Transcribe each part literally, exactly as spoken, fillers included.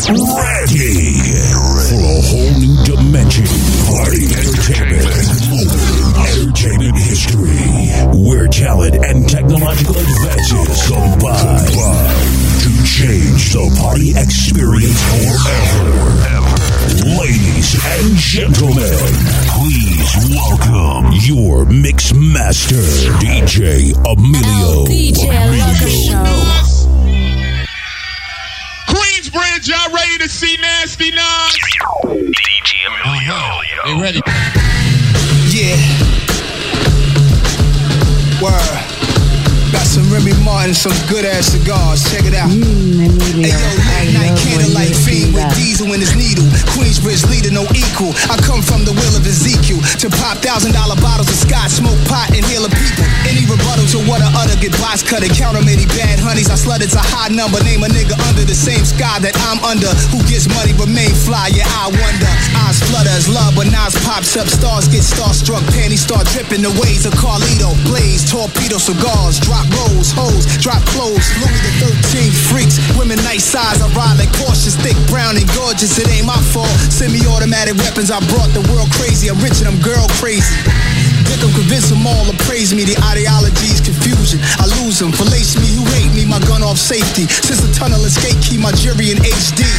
ready for a whole new dimension. Party entertainment. Entertainment history. Where talent and technological advances combine to change the party experience forever. Ladies and gentlemen, please welcome your mix master, D J Emilio. D J Loco Show. Queensbridge, y'all ready to see Nasty Nine? D J Emilio. Uh-huh. They ready? Yeah. Word. Got some Remy Martin, some good ass cigars. Check it out. Mm, Hey yo, late night candlelight fiend with diesel in his needle. Queensbridge leader, no equal. I come from the will of Ezekiel to pop thousand dollar bottles of scotch, smoke pot, and heal a people. Any rebuttal to what I utter, get box cut and count how many bad honeys. I slut, it's a high number. Name a nigga under the same sky that I'm under. Who gets money remain fly? Yeah, I wonder. Eyes flutter as love, but Nas pops up. Stars get starstruck, panties start dripping. The ways of Carlito, blaze, torpedo, cigars, drop rolls, hoes, drop clothes. Louis the thirteenth freaks, women nice size. I ride like Porsches, thick, brown, and gorgeous. It ain't my fault. Semi-automatic weapons, I brought the world crazy. I'm rich and I'm girl crazy. Dick, I'm convinced them all to praise me. The ideology's confusion. I lose them. Fallace me, who hate me. My gun off safety. Since the tunnel escape, keep my jury in H D.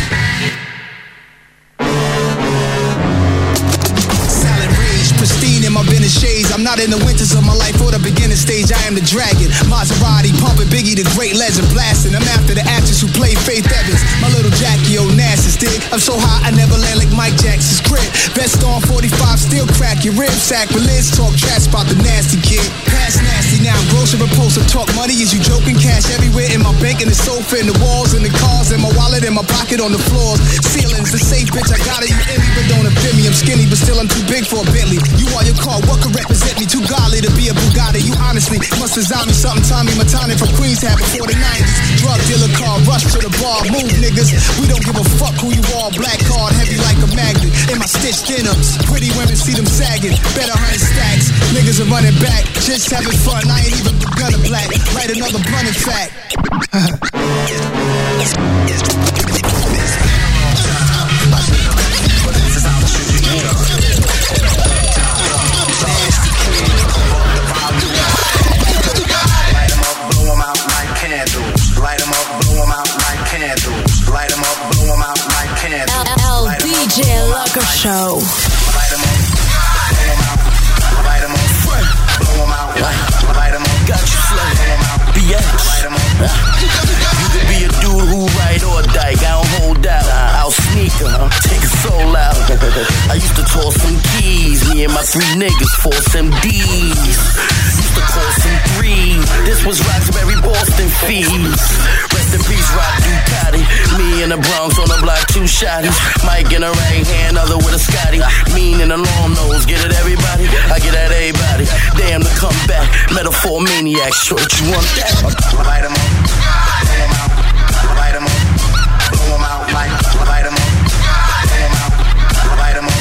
Pristine in my Venice shades. I'm not in the winters of my life or the beginning stage. I am the dragon. Maserati pumping Biggie, the great legend blasting. I'm after the actress who played Faith Evans. My little Jackie Onassis dig. I'm so high I never land like Mike Jackson's crib. Vest on forty-five, still crack your ribs. Sacrilege, talk trash about the nasty kid. Past nasty now. I'm grocery repulsive. Talk money. Is you joking? Cash everywhere in my bank, in the sofa, in the walls, in the cars, in my wallet, in my pocket, on the floors. Ceilings, the safe bitch. I got it. You envy, but don't offend me. I'm skinny, but still I'm too big for a Bentley. You are your car, what could represent me? Too godly to be a Bugatti. You honestly must design me something. Tommy Matani from Queens had before the nineties. Drug dealer car, rush to the bar, move niggas. We don't give a fuck who you are. Black card, heavy like a magnet. In my stitched denims, pretty women see them sagging. Better hundred stacks, niggas are running back. Just having fun, I ain't even begun to black. Light another blunt in fact. D J Loco Show. Light 'em up, blow 'em out, light 'em up, blow 'em out, light 'em up, got you flow, B X, light 'em up. You could be a dude who ride or die, I don't hold out, I'll sneak her, take it so loud. I used to toss some keys, me and my three niggas force M Ds. Used to call some three, this was Roxbury Boston fees. Rest in peace, Rock Ducati. Me in the Bronx on the block, two shotties. Mike in the right hand, other with a Scotty. Mean in the long nose, get it everybody. I get at everybody. Damn the comeback, metaphor maniac. Short, you want that? Light 'em up, blow 'em out. Light 'em up, blow 'em out. Light 'em up, blow 'em out. Light 'em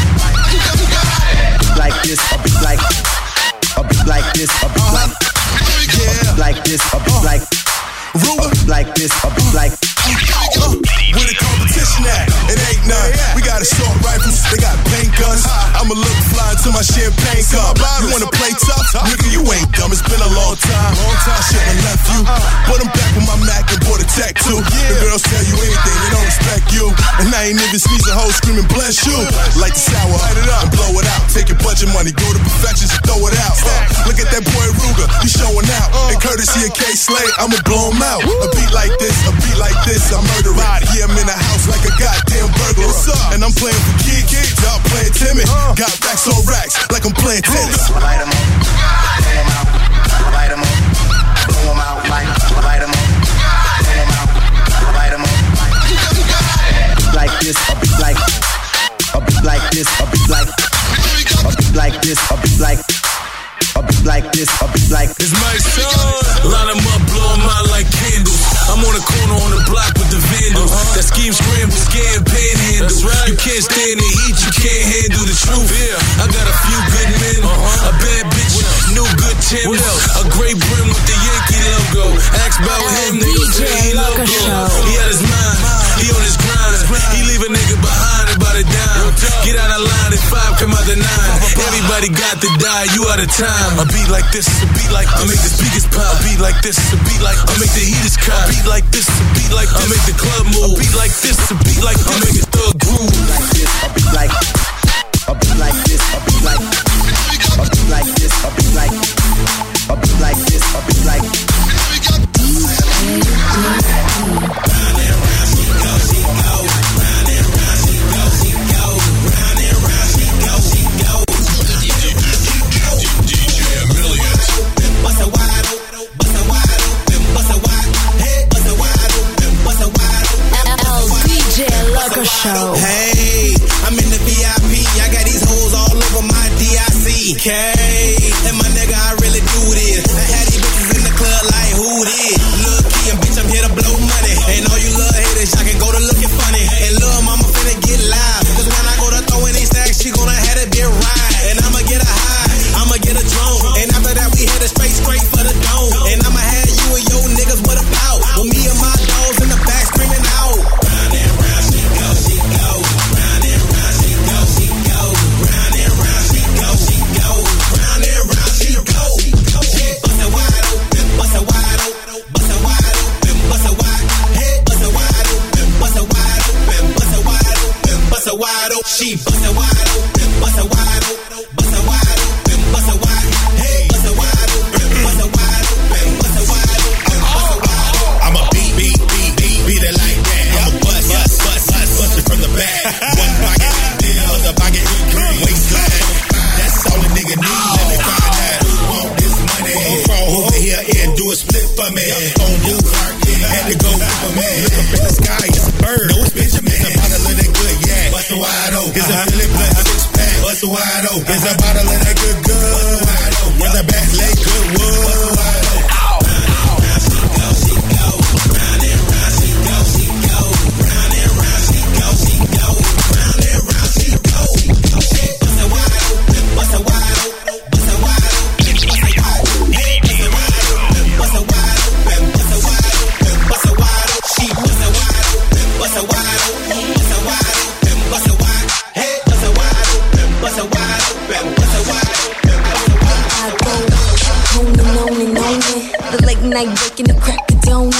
up. Like this, a beat like, a beat like this, a beat like, yeah, like this, a beat like, Ruger, like this, a beat like. Uh, where the competition at? It ain't none. We got assault rifles, they got paint guns. I'ma look fly into my champagne cup. You wanna play tough? Nigga, you ain't dumb. It's been a long time. Long time I shouldn't have left you. But I'm back with my Mac and bought a tech too. The girls tell you anything, they don't respect you. And I ain't even sneeze a hoe screaming bless you. Like the sour, light it up and blow it out. Take your budget money, go to perfections and throw it out. Uh, look at that boy Ruger, he showing out. And courtesy of K Slade, I'ma blow him out. A beat like this, a beat like this, I murder it. Yeah, I'm in the house like a goddamn burglar. And I'm playing for kids, y'all playing timid. Got racks on racks like I'm playing tennis. Light 'em up, blow 'em out. Light 'em up, blow 'em out. Light 'em up, blow 'em out. Light 'em up. Like this, a beat like, a beat like this, a beat like, a beat like this, a beat like. A beat like this, a beat like. It's my son. Line 'em up, blow 'em out like candles. I'm on the corner on the block with the vandals. Uh-huh. That scheme scramble, scan, panhandle. That's right. You can't stand the heat, you can't handle the truth. Yeah. I got a few good men, uh-huh. A bad bitch, new good Tim, a great brim with the Yankee logo. Ask about him, niggas say he loco. He had his mind, he on his grind. He leave a nigga behind about a dime. Get out of line at five, come out the nine. Everybody got to die, you out of time. A beat like this, a beat like this. I make the speakers pop. A beat like this, a beat like this. I make the heaters cop. A beat like this, a beat like this. I make the club move. A beat like this, a beat like this. I make the thug groove. A beat like this, a beat like this, a beat like a beat like this, a beat like a beat like this, a beat like. Show. Hey, I'm in the V I P. I got these hoes all over my D I C. Okay, and my nigga, I really do this. I had these bitches in the club like who this? Look key and bitch, I'm here to blow money. And all you little haters, y'all can go to looking funny. And little mama finna get live. Cause when I go to throw in these stacks, she gonna have to be right. And I'ma get a high, I'ma get a drone. And after that, we headed straight, straight for the dome. And I'ma have you and your niggas what about? With me and my dogs in the back screaming out. Round and round she go, she go. Round and round she go, she go. Round and round she go, she go. Round and round she go. Bust it wide open, bust it wide open, bust it wide open, bust it wide, hey, bust it wide open, bust it wide open, bust it wide open, bust it wide open. She bust it wide open, bust it wide open, bust it wide open, bust it wide, hey, bust it wide open, bust it wide open, bust it wide open, bust it wide open. I'm a beat, beat, beat, beat, beat it like that. I'm a bust, bust, bust, bust, bust it from the back. One pocket, other pocket, waistline. That's all a nigga need. Let me find out who want this money. Crawl over here and do a split for me. On do Clark, had to go with my man. Look up in the sky, it's a bird. No, it's Benjamin. It's a bottle of that good yak. Bust a wide open. It's a Philly plus six pack. Bust a wide open. It's a bottle of that good good. Run the back leg good wood. Bust a wide open. Night breaking the crack of dawn.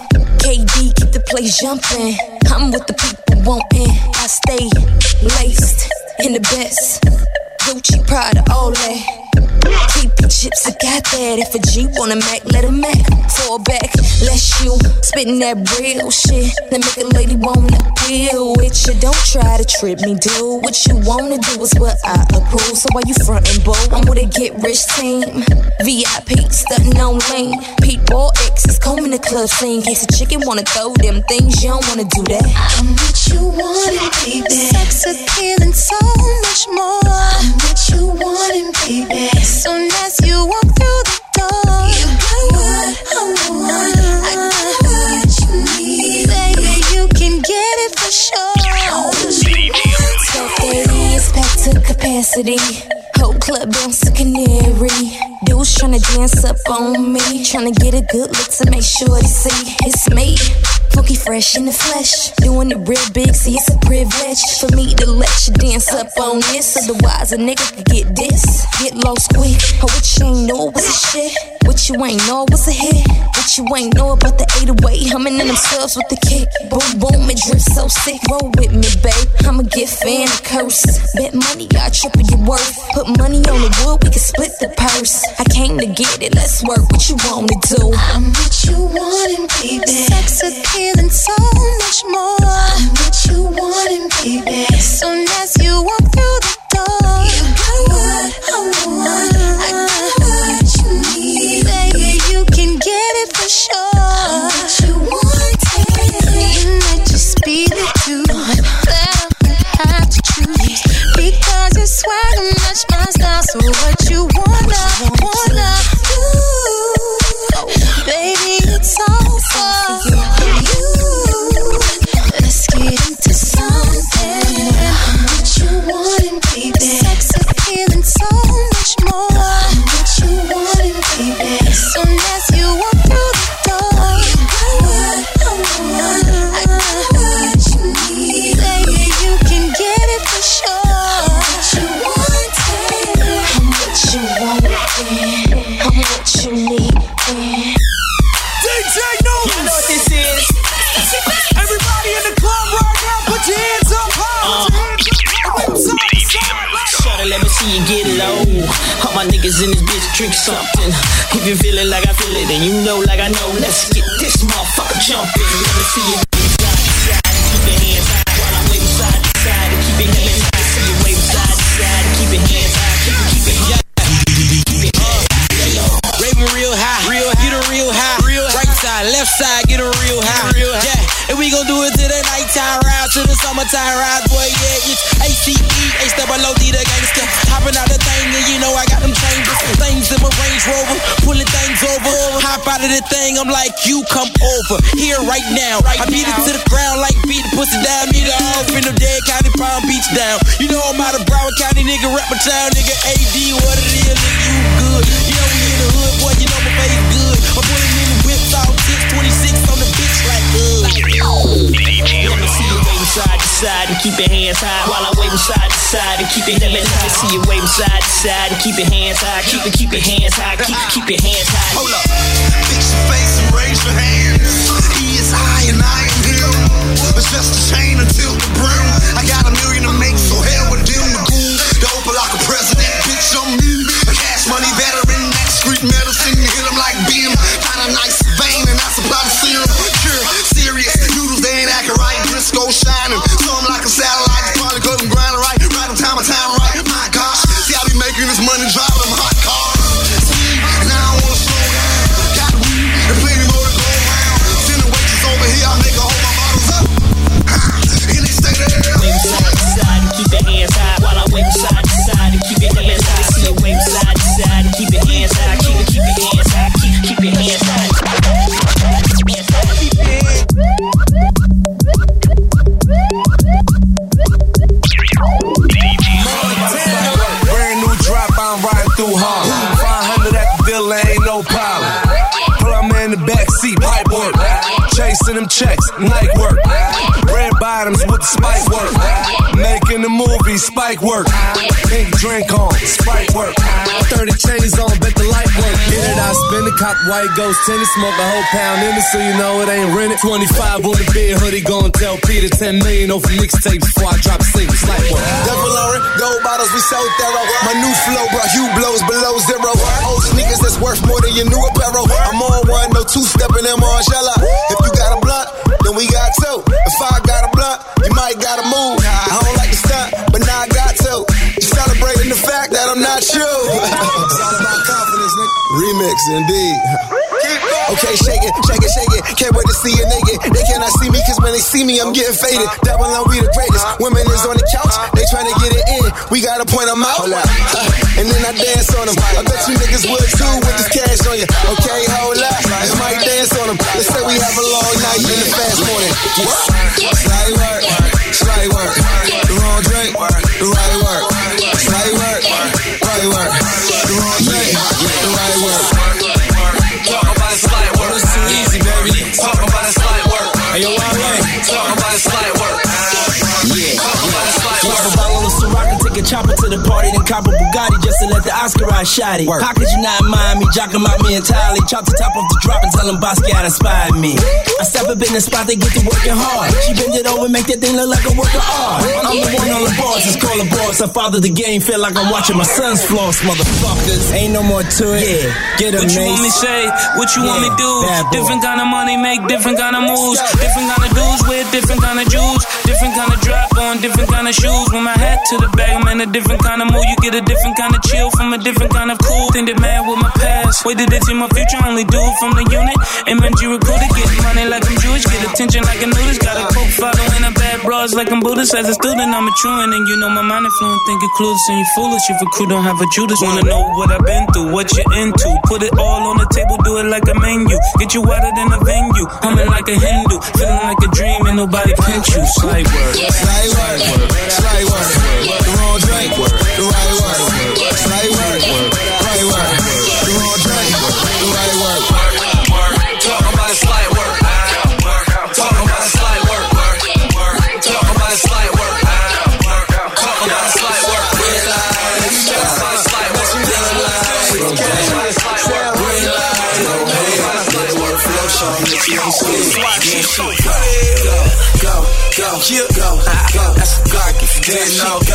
K D keep the place jumping. I'm with the people wanting. I stay laced in the best. Gucci, Prada, all that. Keep your chips, I got that. If a G wanna Mac, let him Mac. Fall back, let's you spitting that real shit. That make a lady wanna deal with you. Don't try to trip me, dude. What you wanna do is what I approve. So why you frontin', boo? I'm with a get rich team. V I P, stuntin' on lane. People, exes, combing the club scene. Case a chicken wanna throw them things, you don't wanna do that. I'm what you wanted, baby. Sex appeal and so much more. I'm what you wanted, baby. Soon as you walk through the door, you got what I want. I got what you need, baby. You can get it for sure. twelve thirty is back to capacity. Whole club bounce to canary. Dudes tryna dance up on me, tryna get a good look to make sure they see it's me. Funky fresh in the flesh, doing it real big, see it's a privilege for me to let you dance up on this. Otherwise a nigga could get this, get lost quick. Oh, what you ain't know was a shit, what you ain't know was a hit, what you ain't know about the eight oh eight humming in themselves with the kick. Boom boom, it drips so sick. Roll with me, babe. I'ma get fan and curse. Bet money, I triple your worth. Put money on the wood, we can split the purse. I came to get it, let's work. What you wanna do? I'm what you wanted, baby. Sex appeal and so much more. I'm what you wanted, baby. Soon as you walk through the door, you got what I want. I got what you need, baby. You can get it for sure. I'm what you wanted. You might just be the dude that I have to choose, because your swagger match my style. So what you wanna, wanna do? Oh, baby, it's all for you. Let's get into something. I'm what you wanted, baby. Sex appeal and so much more. I'm what you wanted, baby. Soon as you walk through the door, you got what I want. I got what you need, baby. in this bitch, drink something. If you feel it like I feel it, then you know like I know. Let's get this motherfucker jumping. Let me see you side to side, keep your hands high while I wave side to side and keep your hands high. See you wave side to side and keep your hands high, keep it, keep it high. Raving real high, real high, get a real high, real high. Right side, left side, get a real high, real high. Yeah, and we gon' do it to the nighttime ride, to the summertime ride, boy. Yeah, it's A C E, A-double-O-D, the gangster. Hopping out the thing, and you know I got them changes, things in my Range Rover, pulling things over. Hop out of the thing, I'm like, you come over here right now. I beat it to the ground like beat the pussy down. Nigga off in the dead county, Palm Beach down. You know I'm out of Broward County, nigga, rap my town, nigga. A D, what it is, nigga, you good. You know we in the hood, boy, you know my face good. I'm pulling in the whips, all six twenty-six on the bitch like good. Let me see you waving side to side and keep your hands high while I wave side to side and keep your hands high. Let me see you waving side to side and keep your hands high. Keep it, keep your hands high. Keep it, keep your hands high. Hold up, fix your face and raise your hands. He is high and I am him. It's just a chain until the brim. I got a million to make, so hell with them. The goon, the open like a president, bitch on me. A cash money veteran, that street medicine, hit him like beam. Got a nice vein and I supply the serum. Sure, serious noodles, they ain't acting right. Briscoe shining, so I'm like a satellite. Probably couldn't grind right, right on time, on time right. My gosh, see I be making this money, drive them hot cars. See, and I don't wanna slow down. Got weed and plenty more to go around. Sending waiters over here, I make her hold my bottles up. And they stay there. Wave side to side and keep your hands high while I wave side to side and keep your hands high. See you wave side to side and keep your hands high. Keep it, keep your hands high. Keep, keep your hands high. Brand new drop, I'm riding through Harlem. five hundred at the dealer, ain't no problem. Plumber in the back seat, pipe work. Chasing them checks, night work. Red bottoms with the spike work. Making the movie, spike work. Pink drink on, spike work. thirty chains on, bet the light work. Get it, I spin it, cop white ghost tennis. Smoke a whole pound in it, so you know it ain't rented. twenty-five on the bed, hoodie gon' tell Peter. ten million over mixtapes before I drop a single, spike work. Devil Lauren, gold bottles, we so thorough. My new flow brought you blows below zero. Old sneakers that's worth more than your new apparel. I'm on one, no two-stepping in Margiela. If you got a blunt, then we got two. If I got a blunt, you might gotta move. I don't like to stunt, but now I got to. You celebrating the fact that I'm not you. It's all about confidence, nigga. Remix, indeed. Okay, shake it, shake it, shake it. Can't wait to see you naked. They cannot see me, cause when they see me, I'm getting faded. Double on, we the greatest. Women is on the couch, they tryna get it in. We gotta point them out. Uh, and then I dance on them. I bet you niggas would too with this cash on you. Okay, hold up. I might dance on them. Let's say we have a long night in the fast morning. Slide work, slide work. The wrong drink, the right work. Slide work, right work. The wrong drink, the right work. Talk about a slight work. It's too easy, baby. Talk about a slight work. Hey, yo, all right. Talk about a slight work. Yeah. Talk about a slight Drop work. a bottle of Ciroc and take a chopper to the party, then cop a Bugatti just to let the Oscar ride shot it. How could you not mind me jocking about me entirely? Chop the top off the drop and tell them Basquiat inspired me. I step up in the spot, they get to working hard. She bend it over, make that thing look like a work of art. I'm the one on the bars, it's called a boss. I father the game, feel like I'm watching my son's floss, motherfuckers. Ain't no more to it. Yeah, get them. What you want me say? What you yeah, want me do? Different kind of money, make different kind of moves. Different kind of dudes with different kind of jewels. Different kind of drop on different kind of shoes. With my hat to the bag, I'm in a different kind of mood. You get a different kind of chill from a different kind of cool. Think that mad with my past. Wait, did they see my future? Only do it from the unit. M M G recruiter, getting money like I'm Jewish. Get attention like a nudist. Got a coke following a bad bras like I'm Buddhist. As a student, I'm a truant. And you know my mind influence. Think you're clueless and you foolish. If a crew don't have a Judas. Wanna know what I've been through, what you're into. Put it all on the table, do it like a menu. Get you wetter than a venue. Humming like a Hindu. Feeling like a dream and nobody pinch you. Slide work. Slide work. Slide work. The wrong drink. The right work. Slide work. Right work. The wrong drink. The right work. Talk about a slight work. Talk about a slight work. Talk about a slight work. Talk about a slight work. Talk about a slight work. that you ain't scared. Yeah, she go, go, go, go, go, go. That's a Glock if you didn't know. Go,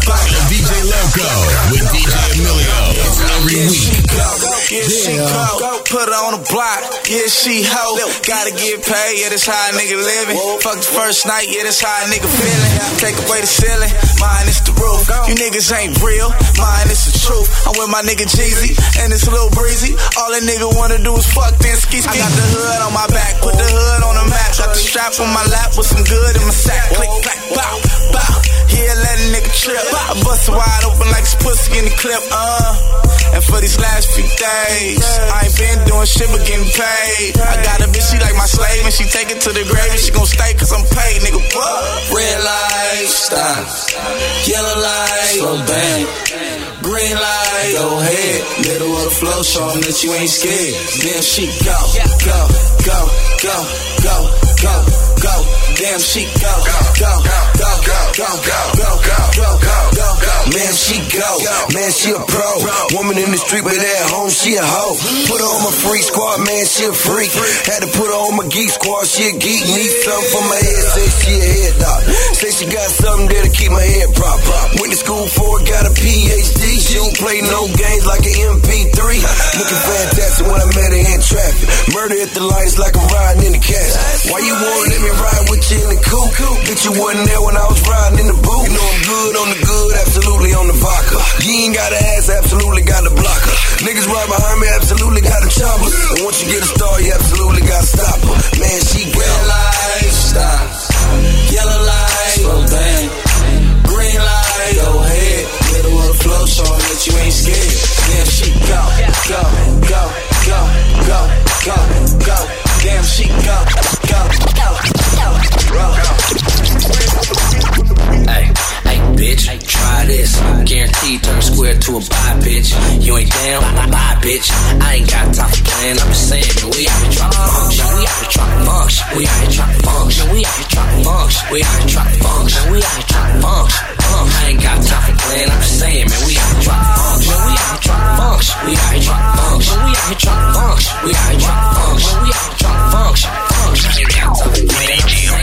D J Loco with D J Emilio every week. Yeah, she go, put her on the block. Yeah, she hoe. Gotta get paid, yeah, that's how a nigga living. Fuck the first night, yeah, that's how a nigga feeling. Take away the ceiling, mine is the roof. You niggas ain't real, mine is the truth. I'm with my nigga Jeezy, and it's a little breezy. All a nigga wanna do is fuck then ski ski. I got the hood on my back, put the hood on the map. Got the strap on my lap with some good in my sack. Click, clack, bow, bow. Yeah, let a nigga trip. I bust it wide open like this pussy in the clip, uh. And for these last few days, I ain't been doing shit but getting paid. I got a bitch, she like my slave, and she take it to the grave, and she gon' stay cause I'm paid, nigga, what? Red light, stop. Yellow light, slow down. Green light, go ahead. Middle of the flow, show 'em that you ain't scared. Then she go, go, go, go, go, go, go. Damn, she go, go, go, go, go, go, go, go, go, go, go, go. Man, she go, man, she a pro. Woman in the street, but at home, she a hoe. Put her on my free squad, man, she a freak. Had to put her on my geek squad, she a geek. Need something for my head, say she a head dog. Say she got something there to keep my head prop prop. Went to school for it, got a P H D. She don't play no games like an M P three. Looking fantastic when I met her in traffic. Murder at the lights like I'm riding in the cash. Why you won't let me ride with you in the coupe? Bitch, you wasn't there when I was riding in the booth. You know I'm good on the good, absolutely on the vodka. You ain't got an ass, absolutely got the blocker. Niggas right behind me, absolutely got a chopper. And once you get a star, you absolutely got to stop her. Man, she go. Red light, stop. Yellow light, slow down. Green light, go ahead. Middle of the flow, show 'em that you ain't scared. Damn, she go, go, go, go, go, go, go. Damn, she go, go, go, go, go. Hey, hey, bitch, try this. Guaranteed turn square to a buy, bitch. You ain't down, bye, bitch. I ain't got time for playing. I'm just saying, man, we out here trying to function. We out here trying to function. We out here trying to function. We out here trying to function. We out here trying to function. We out here trying to function. I ain't got time for playing. I'm just saying, man, we out here trying to function. We out here trying to function. We out here trying to function. We out here trying to function. We out here trying to function. We out here trying to function. I ain't got time for playing.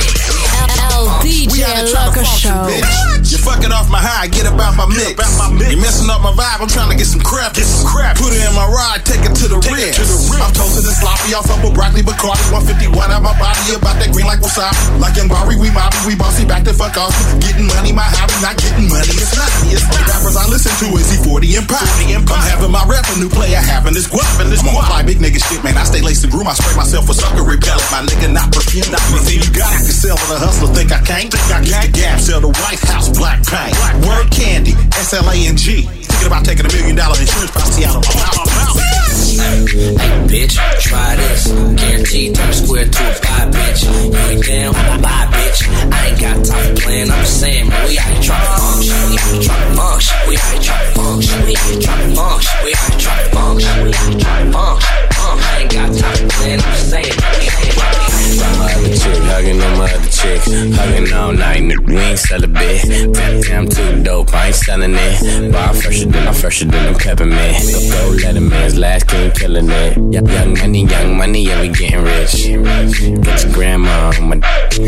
D J Loco Show. You're fucking off my high, get about my mix. You're messing up my vibe, I'm trying to get some crap. Get some crap. Put it in my ride, take it to the rim. I'm toasted and sloppy, off up with broccoli, Bacardi, one fifty-one out my body, about that green like wasabi. Like young Barry, we mobby, we bossy, back to fuck off. Getting money, my hobby, not getting money. It's not me, it's the rappers I listen to, is E forty and Pop. I'm having my revenue player, having this guap. I'm on fly big nigga shit, man. I stay laced and groom, I spray myself with sucker repellent. My nigga not perfume, not anything you got. I can sell to the hustler, think I can't. Think I can't. Gap, sell the White House, black paint. Word candy, S L A N G. Thinking about taking a million dollar insurance policy out of my mouth. Hey, hey, bitch, try this. Guaranteed turn square to a buy, bitch. You ain't down, bye, bitch. I ain't got time for playing. I'm just saying, man, we out here trying to function. We out here trying to function. We out here trying to function. We out here trying to function. We out here trying to function. We out here trying to function. I ain't got time for playing. I'm just saying, man, we out here trying to function. My other chick, hugging on my other chick, hugging all night, nigga, we ain't sell a bit. Damn, damn, too dope, I ain't selling it. Bar fresher than I'm fresher than I'm peppermint. Go, go let a man's last king killing it. Young, young money, young money, yeah, we getting rich. Get your grandma on my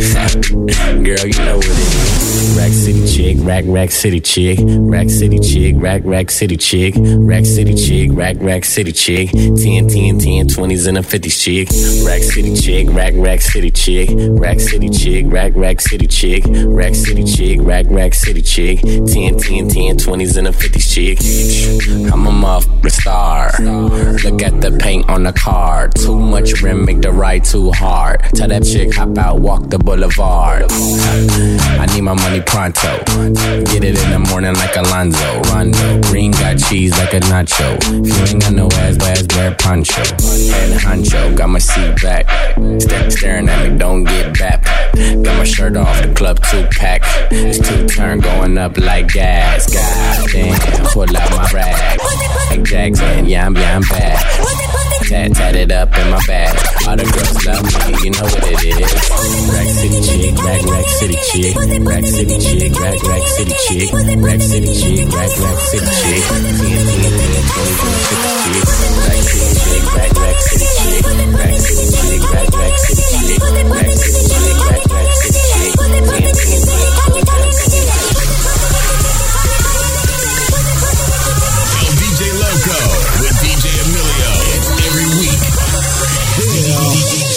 girl, you know what it is. Rack City chick, rack, rack city chick, rack city chick, rack, rack city chick, rack city chick, rack, rack city chick, ten, ten, ten, twenties and a fifties chick, rack city chick, rack, rack city chick, rack city chick, rack, rack city chick, rack city chick, rack, rack city chick, ten, ten, ten, twenties and a fifties chick. I'm a motherfucking star. Look at the paint on the car. Too much rim, make the ride too hard. Tell that chick hop out, walk the boulevard. I need my money pronto. Get it in the morning like Alonzo. Rondo. Green got cheese like a nacho. If you ain't got no ass, ass, wear poncho. Head honcho, got my seat back. Step staring at me, don't get back. Got my shirt off, the club two pack. It's two turn going up like gas. God damn, pull out my rag. Like Jackson, yeah, I'm, yeah, I'm back. Tat, tat it up in my bag. All the girls love me, you know what it is. Rack City chick, rack, rack city chick. Rack City chick, rack, rack city chick. Rack City chick, rack, rack city chick. ten, ten, ten, twenty, twenty, fifty chick. Rack City chick, rack, rack city chick. Rack City chick, rack, rack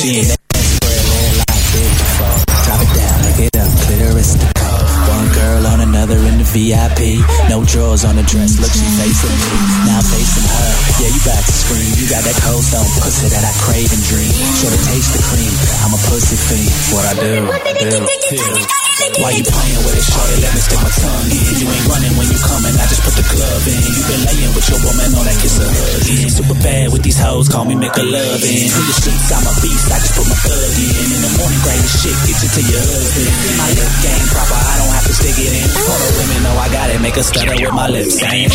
She ain't that spread like this before. Drop it down, make it up, clitoris to cold. One girl on another in the V I P. No drawers on the dress, look, she facing me. Now I'm facing her. Yeah, you about to scream. You got that cold stone pussy that I crave and dream. Sure to taste the cream. I'm a pussy fiend. What I do, I do. Yeah. Why you playing with it, shorty? Let me stick my tongue in. You ain't running when you coming, I just put the glove in. You been laying with your woman, all that kiss a hug in. Super bad with these hoes, call me make a love in. Through the streets, I'm a beast, I just put my thug in. In the morning, grab the shit, get you to your husband. My lip game proper, I don't have to stick it in. All the women know I got it, make a stutter with my lips saying.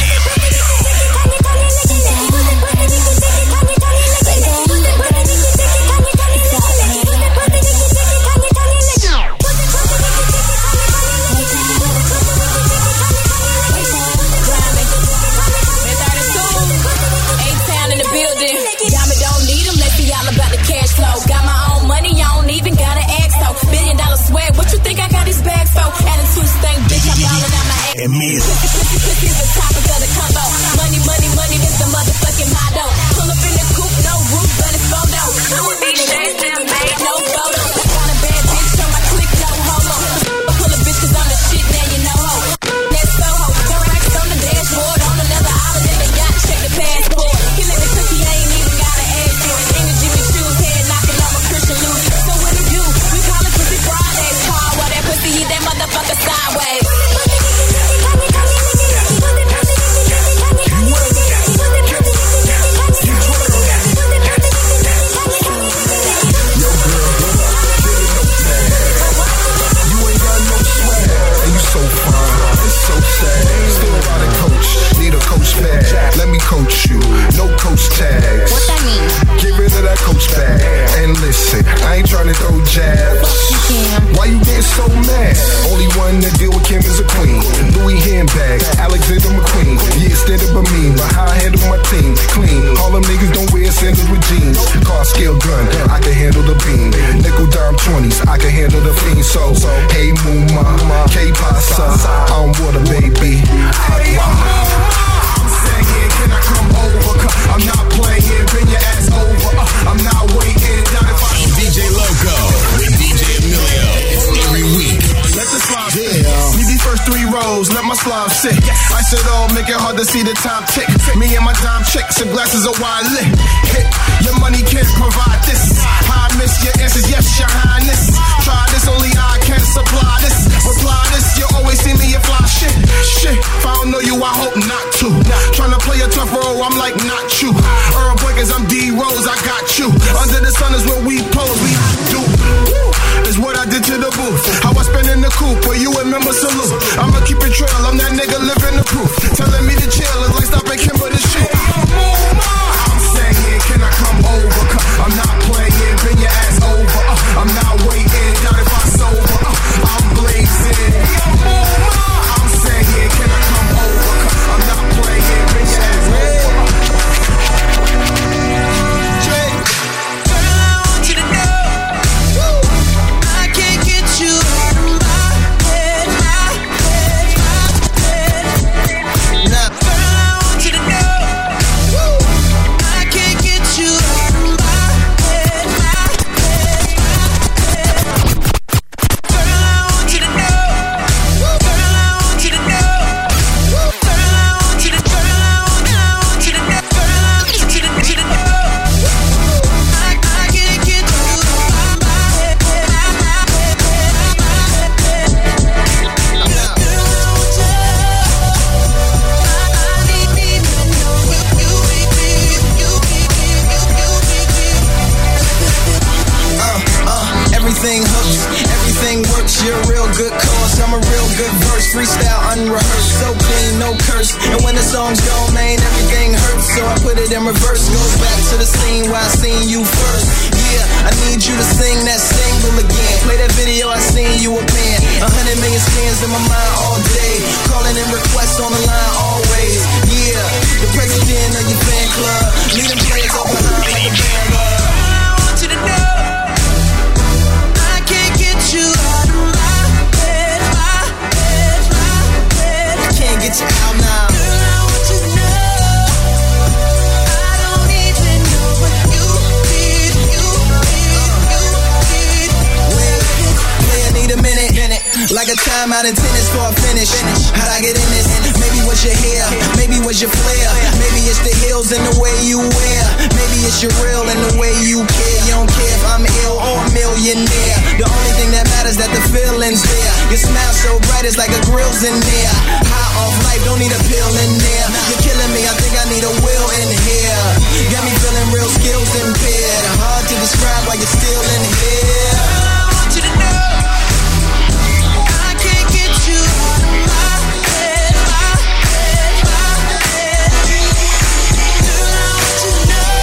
Got my own money, I don't even gotta ask so. Billion dollar swag, what you think I got these bags for? Attitude stank, bitch, I'm ballin' out my ass. And me. Pussy, pussy, pussy is the topic of the combo. Money, money, money, this the motherfucking motto. Pull up in the coupe, no roof, but it's photo. I would be the last time made, no photo. Got a bad bitch on my click, no homo. Pull a bitch cause I'm the shit, now you know ho. That's Soho, turn racks on the dashboard. On another island in the yacht, check the passport. He let me cook, he ain't even gotta ask you. In the Jimmy shoes, head knocking on my Christian loose. So what do you? We call it Pussy Fridays. Call while that pussy hit that motherfucker sideways. Let me coach you, no coach tags. What that mean? Get rid of that coach bag. And listen, I ain't tryna throw jabs. Why you getting so mad? Only one that deal with Kim is a queen. Louis handbags, Alexander McQueen. Yeah, stand up a mean, but how I handle my team. Clean, all them niggas don't wear sandals with jeans. Car scale gun, I can handle the beam. Nickel dime twenties, I can handle the fiend. So, hey Muma, K-Pasa, I'm water baby. Aqua. Can I come over? I'm not playing, bring your ass over. Uh, I'm not waiting. Down if I D J Loco with D J Emilio every week. Let the slide sit. Me the first three rows, let my slide sit. I said all, make it hard to see the time tick. Me and my dime chicks and glasses of wine lit. Hit, your money can't provide this. I miss your answers, yes, your highness. Try this, only I can supply this. Reply this, you always see me and fly shit. Shit, if I don't know you, I hope not to. Tryna play a tough role, I'm like not you. Earl Breakers, I'm D Rose, I got you. Under the sun is where we pose, we do. Is what I did to the booth. How I spend in the coupe, where you remember salute. I'ma keep it trail, I'm that nigga living the proof. Telling me to chill, it's like stopping Kimber to shoot. I'm saying, can I come over? I'm not playing, bring your ass over. Uh, I'm not waiting, down if I sober. Uh, I'm blazing. I'm saying, can I come over? I'm not playing, bring your ass over. Freestyle unrehearsed, so clean, no curse. And when the song's gone, man, everything hurts. So I put it in reverse, goes back to the scene where I seen you first. Yeah, I need you to sing that single again. Play that video, I seen you a pen. A hundred million scans in my mind all day. Calling in requests on the line always. Yeah, the president of your fan club. Leading players over behind like a band love. I want you to know I can't get you out of my get you out now. Girl, I want you to know I don't even know what you did. You did. time out in tennis for a finish. How'd I get in this? Maybe was your hair, maybe was your flair. Maybe it's the heels and the way you wear. Maybe it's your real and the way you care. You don't care if I'm ill or a millionaire. The only thing that matters that the feeling's there. Your smile so bright it's like a grill's in there. High off life, don't need a pill in there. You're killing me, I think I need a will in here. Got me feeling real skills impaired. Hard to describe why you're still in here. I want you to know I can't get you out of my head, my head, my head. Girl, I want you to know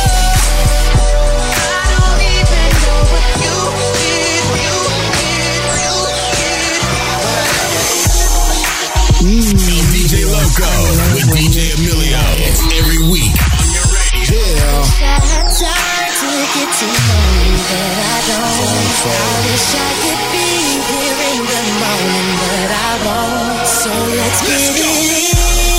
I don't even know what you did, you did, you did. Mm. D J Loco with D J Emilio every week. Yeah. I had time to get to know you, but I don't. I wish I could be here in the morning, but I won't. So let's get it in.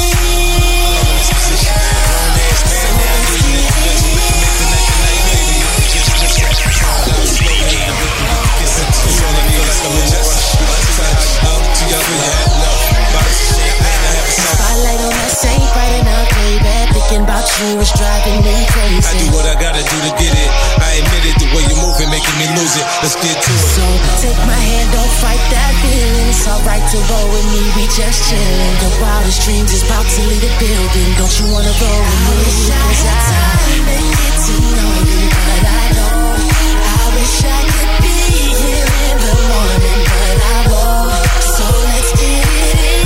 Spotlight on us ain't bright enough, baby. Thinking about you is driving me crazy. I do what I gotta do to get it. I admit it, the way you're moving, making me lose it. Let's get to it. So take my hand, don't fight that feeling. It's alright to roll with me, we just chillin'. The wildest dreams is about to leave the building. Don't you wanna roll with me? Cause I and get to know you, but I don't. I wish I could be here in the morning, but I won't. So let's get it in.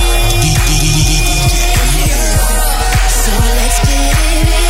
So let's get it in.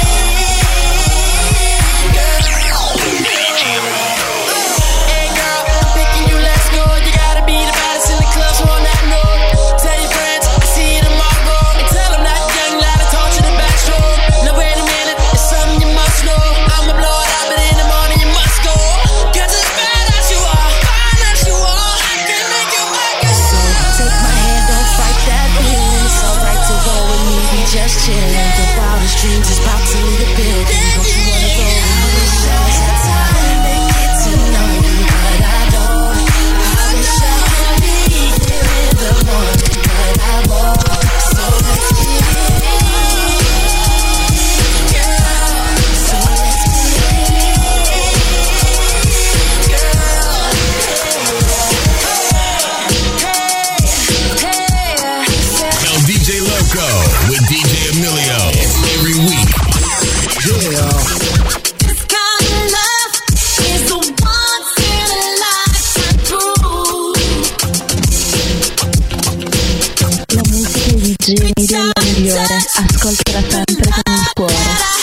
Hey girl, I'm picking you, let's go. You gotta be the baddest in the club, so on that note, tell your friends I see you tomorrow. And tell them that young lad I taught you the backstroke. Now wait a minute, it's something you must know. I'ma blow it out, but in the morning you must go. Cause as bad as you are, fine as you are, I can make you back. So take my hand, don't fight that feeling. It's alright to roll with me, we just chillin'. The wildest dreams is about to leave the building. Don't you wanna go with me? Cause I time and get to know you, but I don't. I wish I could be here in the morning, but I won't. So let's get it in. Girl, so let's get it in. Tell D J Loco with D J Emilio every week. Yeah. This kind of love is a once in a lifetime proof. La musica di D J Emilio è la migliore, ascoltala sempre con il cuore.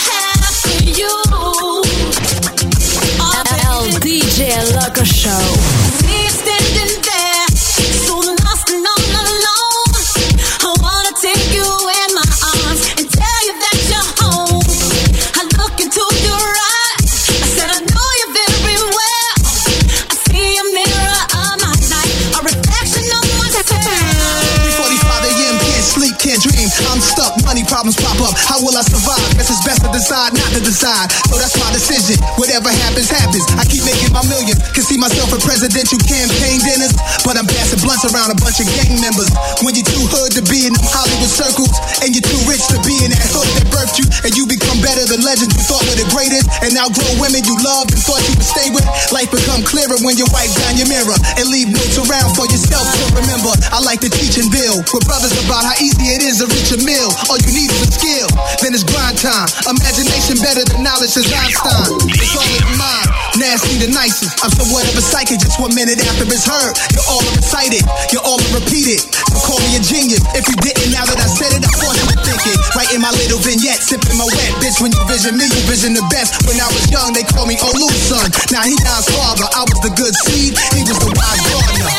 El D J Loco Show. Me standing there, so lost and all alone. I wanna take you in my arms and tell you that you're home. I look into your eyes, I said I know you very well. I see a mirror of my life, a reflection of myself. three forty-five a.m. can't sleep, can't dream. I'm stuck, money problems pop up. How will I survive? Guess it's best to decide not to decide. So that's my decision. Whatever happens, happens. I keep making my millions. Can see myself at presidential campaign dinners, but I'm passing blunts around a bunch of gang members. When you're too hood to be in them Hollywood circles, and you're too rich to be in that hood that birthed you, and you become better than legends you thought were the greatest, and outgrow women you loved and thought you would stay with. Life become clearer when you wipe down your mirror and leave notes around for yourself to remember. I like to teach and build with brothers about how easy it is to reach a meal. All you need is a skill, then it's grind time. Imagination better than knowledge, says Einstein. It's all in mind, nasty the nicest. I'm somewhat of a psychic, just one minute after it's heard. You're all recited, you're all repeated. So call me a genius. If you didn't, now that I said it, I forced you to think it. Writing my little vignette, sipping my wet. Bitch, when you vision me, you vision the best. When I was young, they called me Olu's son. Now he God's father, I was the good seed, he was the wise gardener.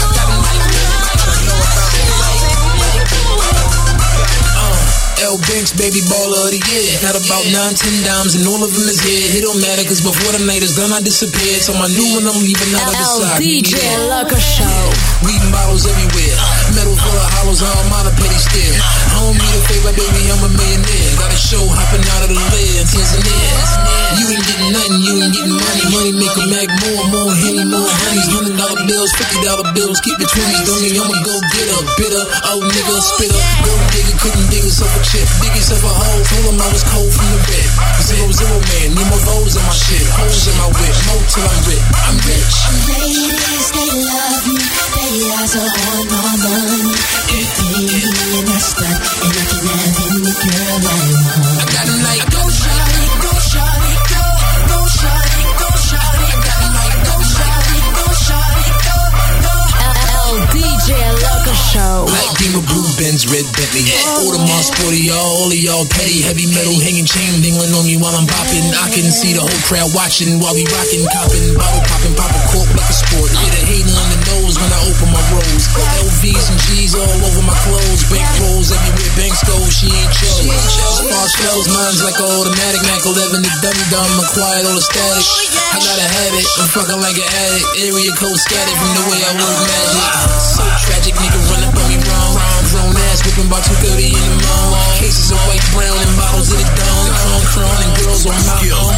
L Banks baby baller of the year. Got about nine, ten dimes and all of them is here. It don't matter cause before the night is done I disappeared. So my new one I'm leaving out of the side. D J Loco Show. Reading bottles everywhere. Metal full of hollows, all mile of petty steel. I don't need a favor, baby, I'm a millionaire. Got a show hopping out of the lid in Tanzania. You ain't getting nothing, you ain't getting money. Money make a mag more, more henny, more honeys. Hundred dollar bills, fifty dollar bills, keep the twenties. Don't mean I'ma go get a bitter, oh nigga, spitter. Real nigga couldn't dig himself a chip, dig himself a hole. Told him I was cold from the bed. Zero, zero man, need more O's in my shit. Holes in my whip, no till I'm rich. I'm rich. Ladies, they love me, they eyes are on my money. They think me and I stunt, and I can have any girl I want. I got a night, go shawty, go shawty, go, go shawty, go shawty. I got a night, go shawty, go shawty, go, go. L D J Loco Show. Black Beamer, blue Benz, red Bentley. Audemars, sporty, y'all, all of y'all petty. Heavy metal hanging chain dingling on me while I'm bopping. I can see the whole crowd watching while we rocking, copping, bottle popping, pop a cork like a sport. Get a hating on the nose when I open my rolls. L Vs and G's all over my clothes. Bank rolls everywhere, banks go, she ain't chill. Sparks fells, mine's like an automatic. Mac eleven, the dumb dumb, acquired all the static. I gotta have it, I'm fucking like an addict. Area code scattered from the way I work magic. So tragic, nigga run up on me wrong. Grown ass whipping by two thirty in the morning. Cases of white, brown, and bottles of the dawn. Chrome, chrome, and girls on my own.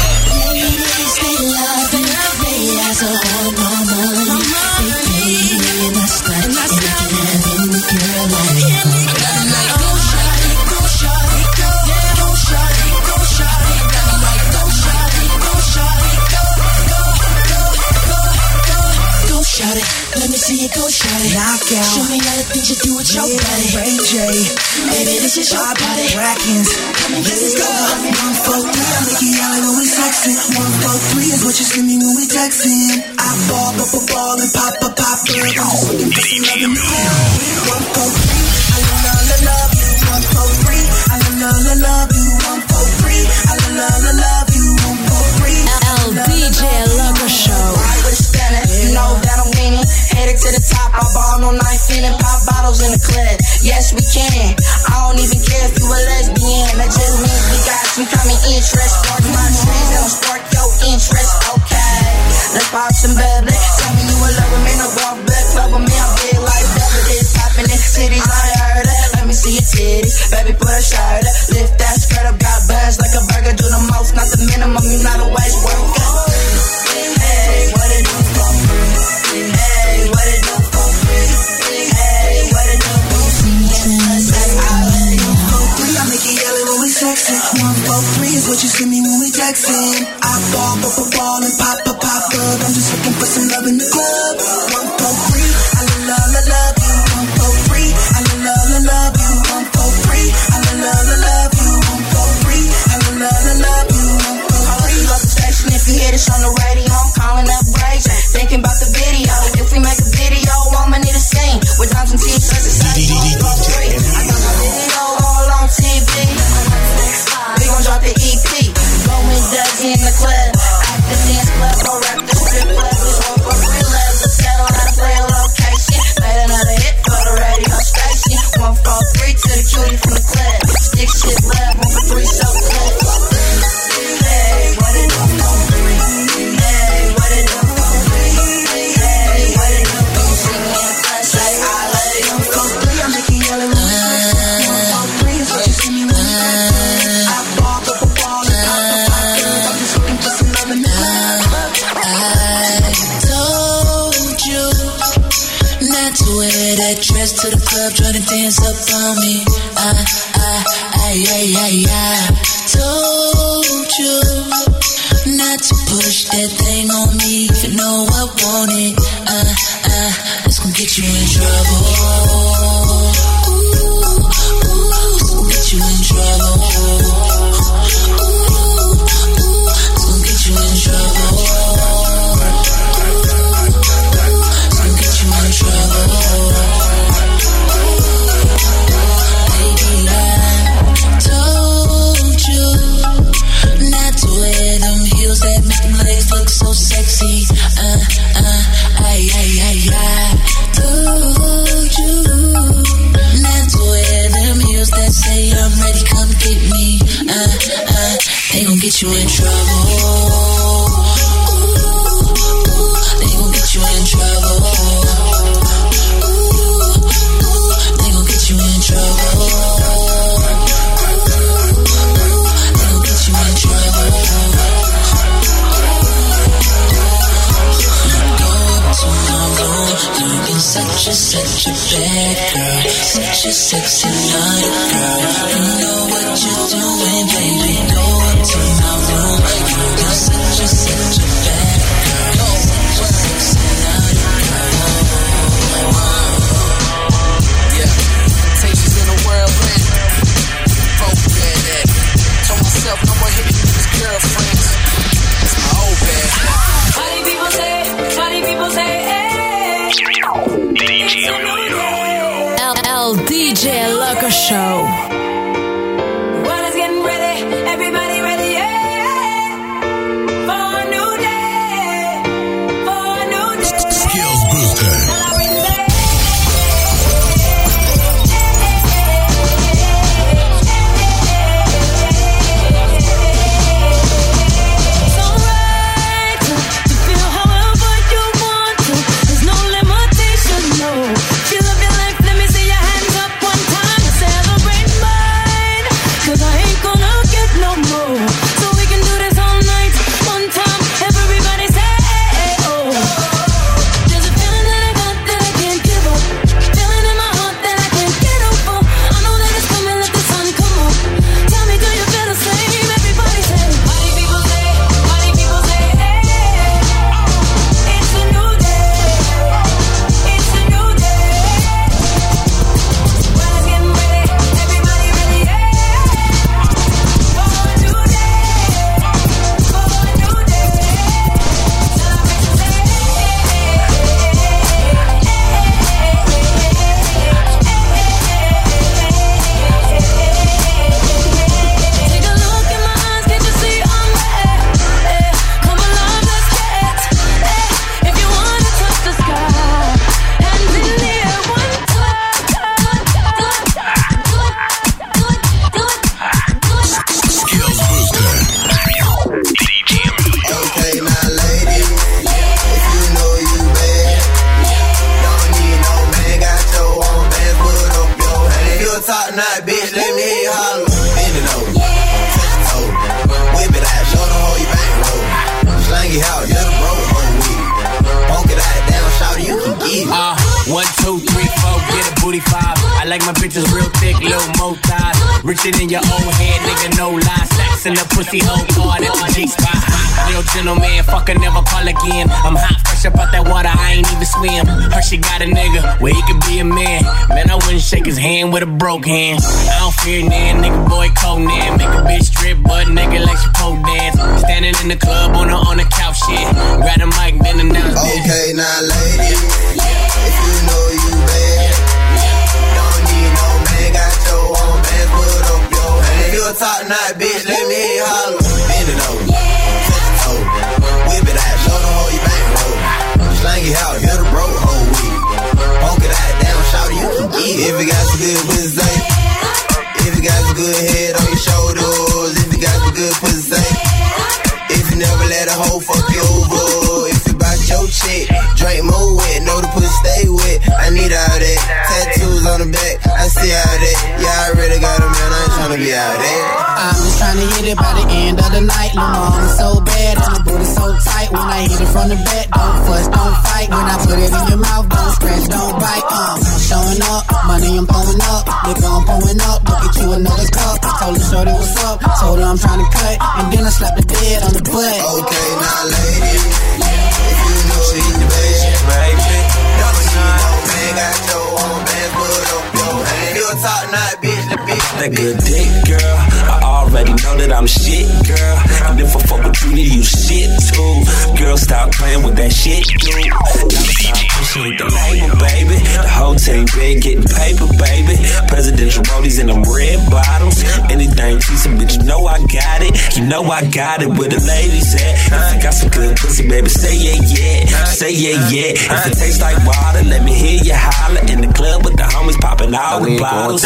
Ladies, they love me, they eyes are on my money. They think me and I stunt, and I can have any girl I want. I got a night, go shawty, go shawty, go, go shawty, go shawty. I got a night, go shawty, go shawty, go, go, go, go, go, go shawty. Let me see you go shawty. Knock out. Show me all the things you do with your body. Ray J, baby, this is your body. Brackens, let's go. One, four, three, I make you yell like when we sexing. One, four, three is what you see me when we texting. I ball, ball, ball, ball, and pop, pop, pop, pop. I'm just looking for some love in the crowd. One, four, three, I love, love, love you. One, four, three, I love, love, love you. One, four, three, I love, love, love you. One, four, three, L D J Loco Show. Ride with a spanner, you know that I'm winning. Headed to the top, I ball no knife feeling pop bottles in the club. Yes, we can. I don't even care if you a lesbian. That just means we got some common interest. Spark my trends, that'll spark your interest. Okay, let's pop some bubbly. Tell me you a lover, man, I walk back club with me. I'm big like double. It's popping in cities, I heard it. Let me see your titties, baby, put a shirt up. Lift that skirt up, got buzz like a burger. Do the most, not the minimum. You not a waste worker. Hey, what it do for me? Hey, what it do for me? Hey, what it do for me? I make you yell when we sexing. One, four, three is what you see me when we texting. I ball, ball, ball, ball, and pop, pop, pop up. I'm just looking for some love in the club. One, four, three, I love, love, love you. One, four, three, I love, love, love you. One, four, three, I love, love, love you. One, four, three, I love, love, love you. One, four, three. Love the station if you hear this on the radio. I'm calling up Brazen, thinking about the video. If we make a video, I'ma need a scene with dimes and t-shirts. It's like one, four, three. I got my video all on T V. We gon' drop the E P. Going Dougie in the club. At the dance club or at the strip club. It's one for three. Let's just settle how to play a location. Made another hit for the radio station. One, four, three to the cutie from the club. Stick shit love. One for three, so good. Hey, what it do for me? Hey, what it do for me? Hey, what it do for me? Say I love you. One, four, three, I make you yell when we sexing. One, four, three is what you see me when we texting. I ball, ball, ball, ball, and pop, pop, pop. I'm just looking for some love in the club. I told you not to wear that dress to the club, try to dance up on me. I, I, I, I, I, I told you not to push that thing on me. If you know I want it, uh, uh, it's gonna get you in trouble. Ooh, ooh, it's gonna get you in trouble. Ooh, ooh, it's gonna get you in trouble. It's gonna get you in trouble. Baby, I told you not to wear them heels that make them legs look so sexy. Uh, uh, I, I, I, I told you not to wear them heels that say I'm ready, come Such a, such a bad girl, such a sexy naughty girl. You know what you're doing, baby. Go up to my room. You're such a, such a bad girl, such a sexy naughty girl. Yeah, Temptations in a whirlwind. Both bad at it. Told myself no more hitting these girlfriends. It's my old bad. Funny people say, funny people say, hey. D J Emilio. L D J Loco Show. Well, it's getting ready. Everybody ready, yeah. For a new day. For a new day. Skills Booster. In your own head, nigga, no lie. Sex in the pussy hole hard at the G-spot. Real gentleman, fucker, never call again. I'm hot, fresh up out that water, I ain't even swim. Her she got a nigga where he could be a man. Man, I wouldn't shake his hand with a broke hand. I don't fear nan, nigga, boy, Conan. Make a bitch strip, butt nigga like she pole dance. Standing in the club on the, on the couch, shit. Grab the mic, then announce this. Okay, now, lady, if you know you bad, don't need no man, got your own bands, put up your hand. If you a top notch bitch, let me hear you holler. Bend it over, touch it toe, whip it out, show the hoe you bankroll. Slang it out, hit a broke hoe weed. Poke it out, down, shout you can get it. If you got some good pussy, say. If you got some good head on your shoulders, if you got some good pussy, say. If you never let a hoe fuck you over, if you bout your chick, drink more wet, know the pussy stay wet. I need all that, tattoos on the back, I see all that. Yeah, I really got a man, I ain't tryna be out there. I'm just tryna hit it by the end of the night. Lil' mama so bad and the booty so tight. When I hit it from the back, don't fuss, don't fight. When I put it in your mouth, don't scratch, don't bite. Uh, I'm showing up, money I'm pulling up, liquor I'm pulling up. Look at you another cup. Told her shorty what's up, told her I'm tryna cut, and then I slapped the bed on the butt. Okay, now lady, if you know she the best, baby, don't need no man, got your own bands, put up your hand. You a top notch bitch, the bitch. That good dick, girl. I already know that I'm shit, girl. And if I fuck with you, then you shit too. Girl, stop playing with that shit, dude. Now stop pushing the label, baby. The whole team big, getting paper, baby. Presidential roadies in them red bottoms. Anything decent, bitch, you know I got it. You know I got it where the ladies at. If you got some good pussy, baby, say yeah, yeah. Say yeah, yeah. If it tastes like water, let me hear you holler. In the club with the homies popping all the bottles.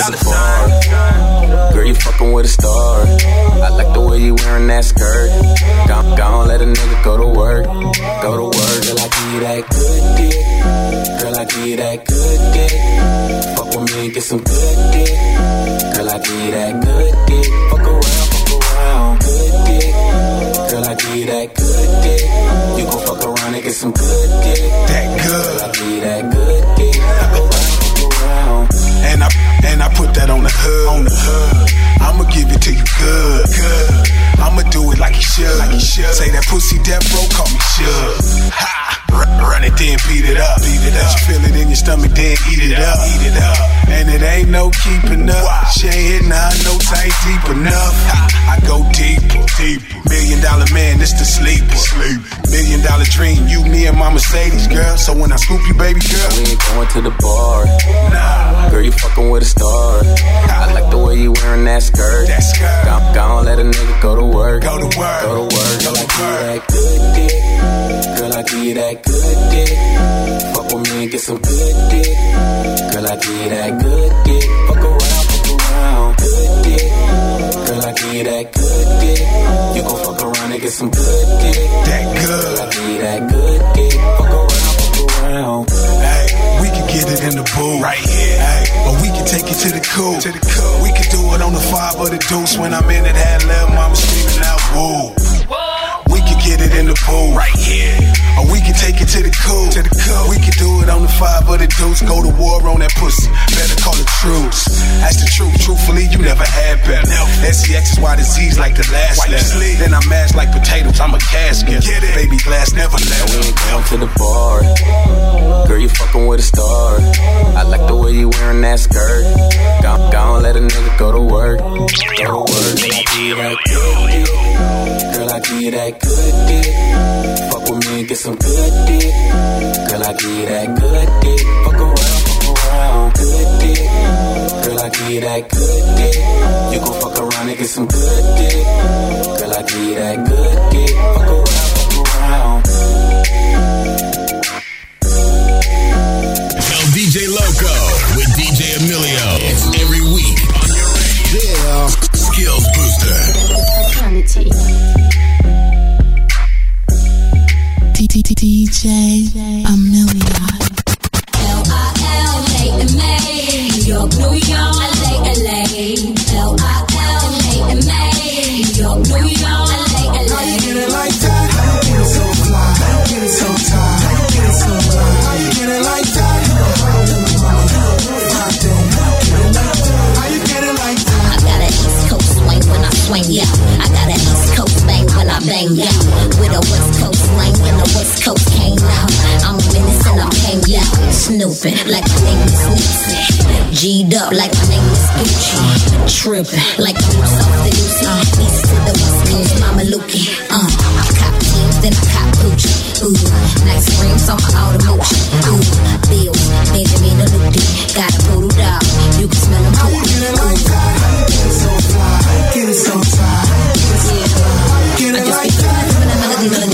Girl, you fucking with a star. I like the way you wearing that skirt. Gon' gon' let a nigga go to work. Go to work. Girl, I give you that good dick. Girl, I give you that good dick. Fuck with me and get some good dick. Girl, I give you that good dick. Fuck around, fuck around. Good dick. Girl, I give you that good dick. You gon' fuck around and get some good dick. That good. Girl, I give you that good dick. on the hood. I'ma give it to you good, good. I'ma do it like you should, like you should. Say that pussy death row, call me Suge. Ha! Run, run it, then beat it up, beat it up. You feel it in your stomach, then eat it up, eat it up. And it ain't no keeping up. She ain't hitting her notes, I ain't deep enough. Ha! I go deeper, deeper. Million dollar man, this the sleeper. Sleep. Million dollar dream, you, me, and my Mercedes, girl. So when I scoop you, baby girl, we ain't going to the bar. Nah, girl, you fucking with a star. I like the way you wearing that skirt. That skirt. Gon' gon' let a nigga go to work. Go to work. Go to work. Go to work. That good dick. Girl, I give you that good dick. Fuck with me and get some good dick. Girl, I give you that good dick. Fuck around, fuck around. Good dick. Girl, I give you that good dick. You gon' fuck around and get some good dick. That good. Girl, I give you that good dick. Fuck around, fuck around. Hey, we can get it in the booth right here. Hey, or we can take it to the cool. To the cool. We can do it on the five or the deuce. When I'm in it, had little mama screaming out, whoa. We can get it in the pool right here. Or we can take it to the cool. To the cool. We can do it on the five or the deuce. Go to war on that pussy. Better call it truce. That's the truth. Truthfully, you never had better. S C X is Y disease like the last letter. Then I'm mashed like potatoes. I'm a casket. Get it. Baby glass never let. We ain't going to the bar. Girl, you fucking with a star. I like the way you wearing that skirt. Gon' gon' let a nigga go to work. Go to work. Girl, I give you that good dick. Fuck with me and get some good dick. Girl, I give you that good dick. Fuck around, fuck around. Good dick. Girl, I give you that good dick. You gon' fuck around and get some good dick. Girl, I give you that good dick. Fuck around, fuck around. El D J Loco with D J Emilio. It's every week on your radio. Yeah. Skills Booster. Eternity. D J Emilio. L I L A M A, New York, New York, L A L A. L I L A M A, New York, New York, L A L A. How you get it like that? How you get it so fly? How you get it so tight? How you get it so fly? How you get it like that? How you get it like that? I got an East Coast swing when I swing, yeah. I got an East Coast bang when I bang, yeah. With a West Coast slang when the West Coast came out. I'm a menace and I'm came out. Snooping like my name is Nipsey. G'd up like my name is Gucci. Tripping like I'm off the Lucy. East to the West Coast, Mama Lukey. Uh, I cop teams, then I cop Gucci. Ooh, nice rims on my automotive. Ooh, bills, Benjamin the Luty. Got a poodle dog, you can smell them. How you get it like that? How you get it so fly? How you get it so tight? How you get it so fly? How you get it like that? Melody, melody,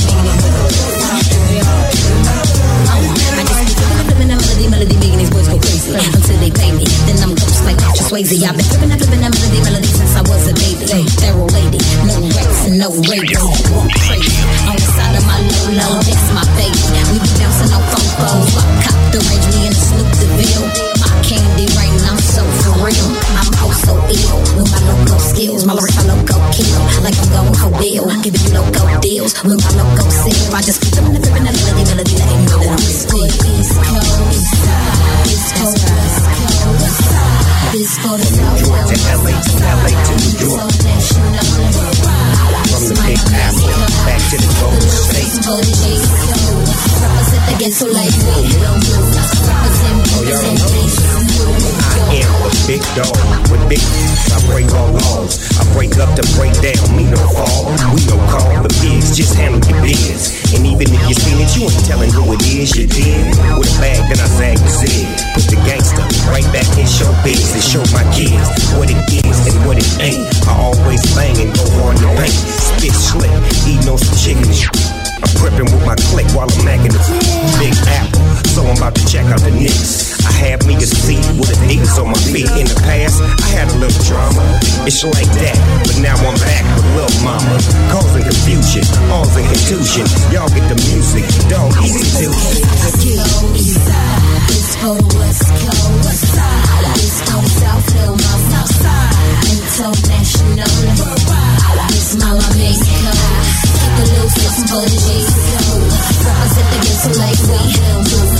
melody, melody, making these boys go crazy until they pay me. Then I'm ghost like Patrick Swayze. I've been flipping and flipping that melody, melody since I was a baby. Thorough lady, no reps and no rapists. Walk crazy on the side of my low low. That's my baby. We be bouncing on fofos. I cop the range, me and the Snoop DeVille. My candy rain, I'm so for real. I'm oh so ill with my loco skills. My lyrics are loco kill like I'm going for Bill. Giving you loco deals with my loco seal. I just keep flipping and flipping that melody, melody, letting you know that I'm still East Coast. East Coast, West Coast, East Coast, South Coast, to L A, to L A, to New York. From the Big Apple back to the Golden State. Represent against so like me. Oh, y'all don't know? I am a big dog with big. I break all laws. I break up to break down. Me no fall. We no call the bigs. Just handle your biz. And even if you seen it, you ain't telling who it is. You did with a bag, then I zag the zig. Put the gangster right back in show biz and show my kids what it is and what it ain't. I always bang and go on the paint. Spit slick, eating on some chicken. I'm prepping with my clique while I'm macking the Big Apple. So I'm about to check out the Knicks. I have me a seat with a niggas on my feet. In the past, I had a little drama. It's like that, but now I'm back with Lil Mama. Causing confusion, causing contusion. Y'all get the music, dog easy to. East side, East Coast, West Coast, West side, East Coast, South Hill, my South side, international, this my Mexico. Keep it loose, it's for the East Coast. Represent the ghetto like we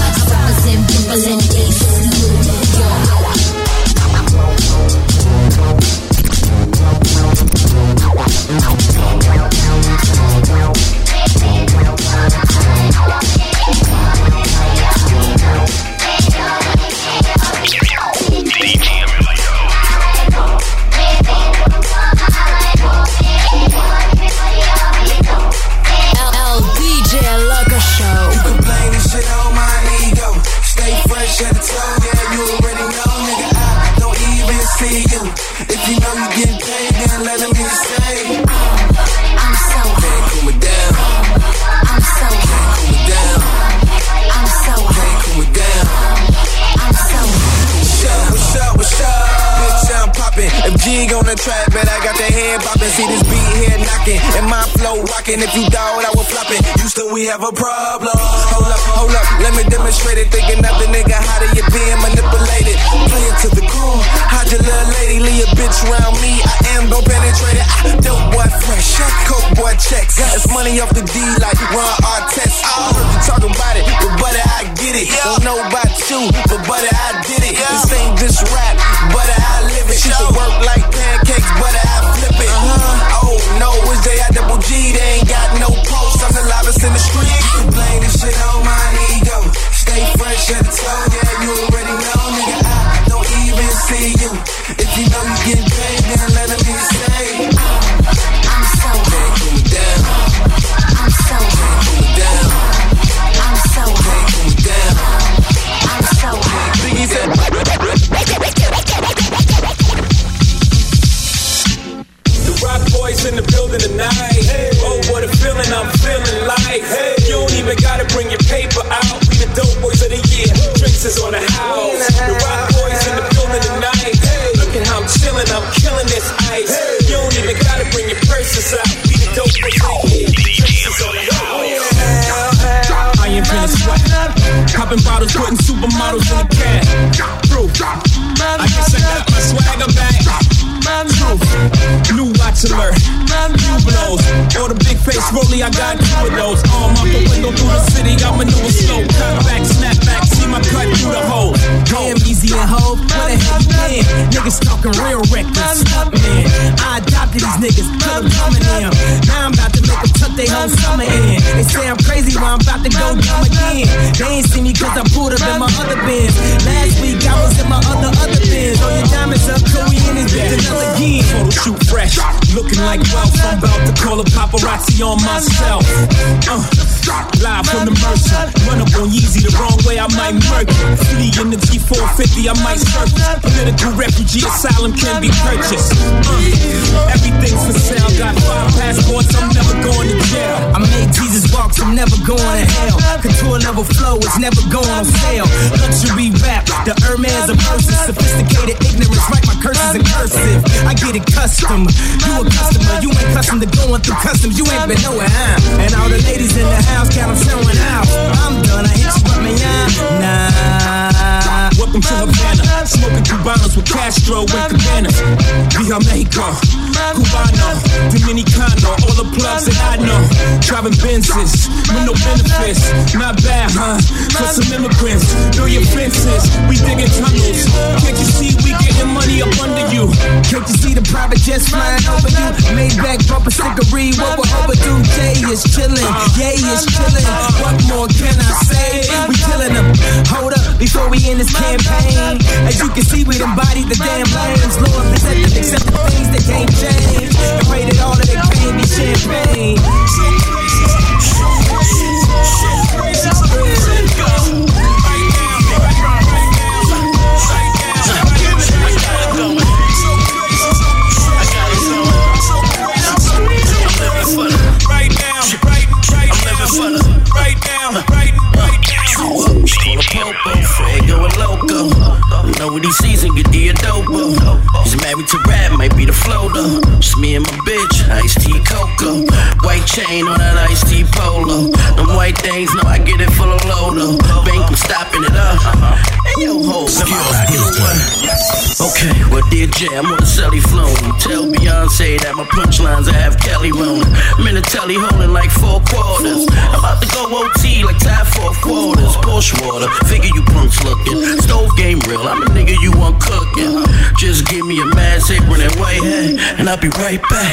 represent people in East New York. head bopping, see this beat here knocking, and my flow rocking. If you doubt, I was flopping. Houston, we have a problem. Hold up, hold up, let me demonstrate it. Thinking of the nigga, how do you being manipulated? Play it to the core. How'd your little lady leave a bitch around me? I am gon' penetrate it. Ah, dope boy fresh, coke boy checks. It's money off the D like Ron Artest. I heard you talking about it, but buddy, I get it. Don't know about you, but buddy, I did it. This ain't just rap, buddy, I live it. She to work like pancakes, buddy, I flip it. Uh-huh. Oh no, it's J I double G, they ain't got no post. I'm the loudest in the street. You can blame this shit on my ego. Stay fresh at the toe, yeah, you already know, nigga. I don't even see you. If you know you get paid, then let me say, I'm so can't cool me down. I'm so can't cool me down. I'm so can't cool me down. I'm so Biggie said. The Rock Boys in the building tonight. Hey. Oh, what a feeling I'm feeling like. Hey. You don't even gotta bring your paper out. We the dope boys of the year. Drinks is on the house. The Rock Boys in the building tonight. Hey. Look at how I'm chilling, I'm killing this ice. Hey. You don't even gotta bring your purses out. We the dope boys of the year. Drinks is on the house. I am finna sweat. Popping bottles, putting supermodels in the cab. Proof. I guess I got my swagger back. Truth. New watch alert. New blows. Or the big face rollie, I got two of those. Arm out the window through the city, I maneuver slow. Cut back, snap back, see my cut through the hole. Damn, easy and hoe. Where the hell you been? Niggas talking real reckless. Stuck man. I adopted these niggas, put them coming in. Now I'm about to make them tuck their whole summer in. They say I'm crazy, but I'm about to go dumb again. They ain't see me cause I pulled up in my other bins. Last week I was in my other, other bins. All your diamonds up, so we in this bitch another again. Photo shoot fresh, looking like wealth. I'm about to call a paparazzi on myself. Uh, live from the Mercer. Run up on Yeezy the wrong way, I might murk it. Flee in the G four fifty, I might surface. Political refugee asylum can be purchased. Uh, everything's for sale. Got five passports, I'm never going to jail. I made Jesus walks, I'm never going to hell. Couture level flow, it's never going on sale. Luxury rap, the Hermes of verses. Sophisticated ignorance, write my curses in cursive. I get it custom, you a customer. You ain't custom to going through customs, you ain't been nowhere, huh? And all the ladies in the house, count them showing out. I'm done, I hit you up, man, nah. Welcome to Havana, smoking Cubanos with Castro and Cabanas. Via Mexico, Cubano, Dominicano, all the plugs that I know. Driving Benzes with no benefits, not bad, huh? For some immigrants, know your fences, we digging tunnels. Can't you see we getting money up under you? Can't you see the private jets flying over you? Maybach bumper stickery, what we're overdue. Jay is chillin', yay is chillin'. What more can I say? We killin' them. Hold up, before we end this campaign. As you can see, we embodied the damn lanes. Lord, present them, accept the things that can't change. And pray that all of their pain be champagne. So crazy, so crazy, so crazy, so crazy. Go. Right now, right now, right now, right now. I got it going. So crazy, so I got it going. So crazy, so I'm living for the right now, right, right. I'm living for the right now, right, right now. Call a popo, Fred going loco. Know what he sees and get the adobo. He's married to rap, might be the flow though. Just me and my bitch, iced tea cocoa. White chain on that iced tea polo. Them white things, no, I get it full of lodo. Bank, I'm stopping it up. Hey, yo, hold okay, well, dear Jay, I'm on the celly flown. Tell Beyonce that my punchlines I have Kelly rolling. I'm in the telly holding like four quarters. I'm about to go O T like tie four quarters. Porsche water, figure you punks looking. Stove game real, I'm a nigga you want cooking. Just give me a mask apron and white hat, and I'll be right back.